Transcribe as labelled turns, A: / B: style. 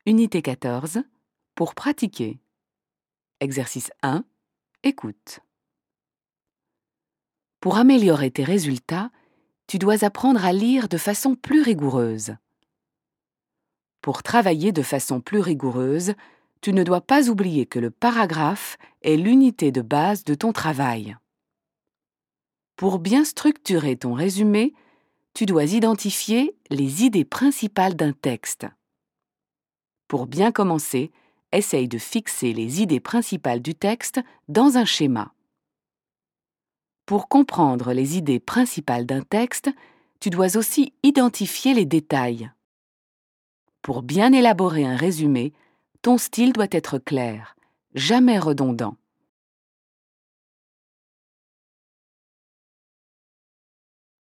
A: Unité 14. Pour pratiquer. Exercice 1. Écoute. Pour améliorer tes résultats, tu dois apprendre à lire de façon plus rigoureuse. Pour travailler de façon plus rigoureuse, tu ne dois pas oublier que le paragraphe est l'unité de base de ton travail. Pour bien structurer ton résumé, tu dois identifier les idées principales d'un texte. Pour bien commencer, essaye de fixer les idées principales du texte dans un schéma. Pour comprendre les idées principales d'un texte, tu dois aussi identifier les détails. Pour bien élaborer un résumé, ton style doit être clair, jamais redondant.